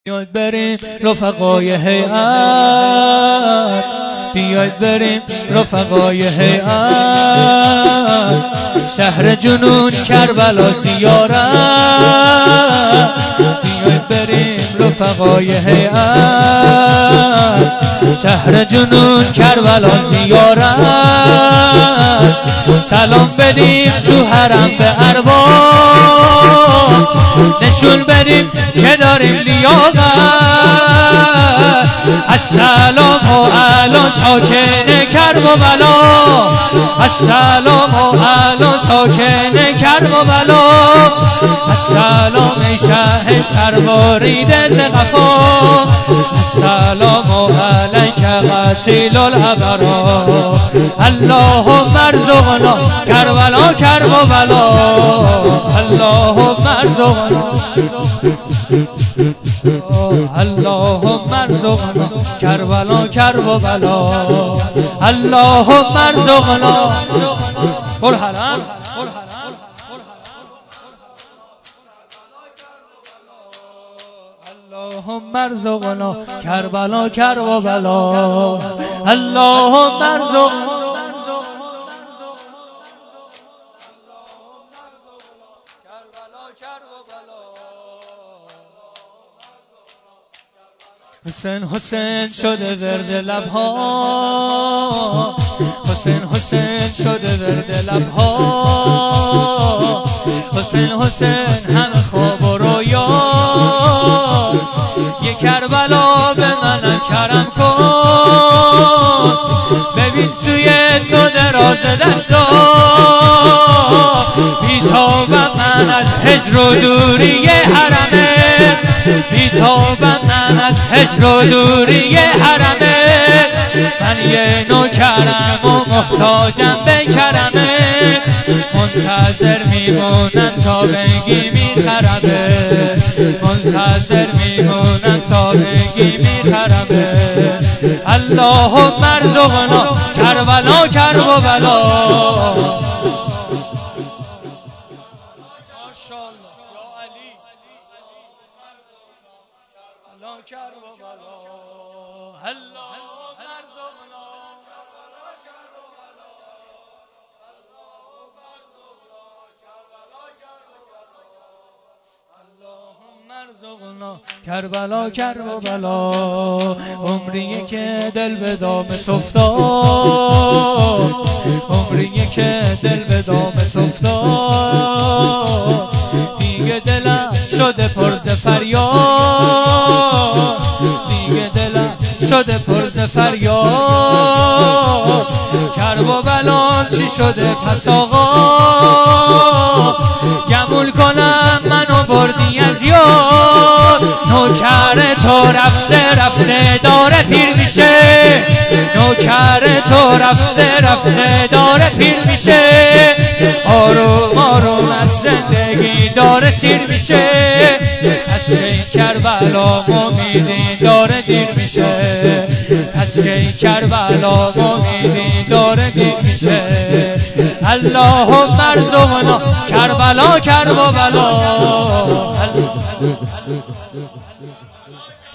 بیاید بریم رفقای هیئت، بیاید بریم رفقای هیئت، شهر جنون کربلا زیارت. بیاید بریم رفقای هیئت، شهر جنون کربلا زیارت. سلام بدیم تو حرم به ارواح، نشون بدیم که داریم لیاقت. السلام علی ساکن کرب و بلا، السلام علی ساکن کرب و بلا. السلام ای شه سرباریده ز قفا، السلام علیک قتیل الابرار. اللهم ارزقنا کربلا کرب و بلا، اللهم ارزقنا، اللهم ارزقنا کربلا کرب و بلا، اللهم ارزقنا. قل حرام اللهم ارزقنا کربلا کرب و بلا، اللهم ارزقنا. حسین حسین شده ورد لبها، حسین حسین شده ورد لبها، حسین حسین همه خواب و رویا. یه کربلا به من کرم کن، ببین سوی تو دراز دستا. بیتابم من از هجر و دوری حرمه، بیتابم من از هجر و دوری حرمه. من یه نوکرم و محتاجم به کرمه، منتظر میمونم تا بگی میخرمه، منتظر میمونم تا بگی میخرمه. اللهم ارزقنا کربلا کرب و بلا. کربلا کرب و بلا. عمریه که دل به دامت افتاد، عمریه که دل به دامت افتاد. دیگه دلم شده پر ز فریاد، دیگه دلم شده پر ز فریاد. کرب و بلا چی شده پس آقا، گمون کنم منو بردی از یاد. نوکر تو رفته رفته داره پیر میشه، نوکر تو رفته رفته داره پیر میشه. آروم آروم از زندگی داره سیر میشه، پس که این کربلا امیدی داره دیر میشه، پس که این کربلا امیدی داره دیر میشه. اللهم ارزقنا کربلا کرب و بلا.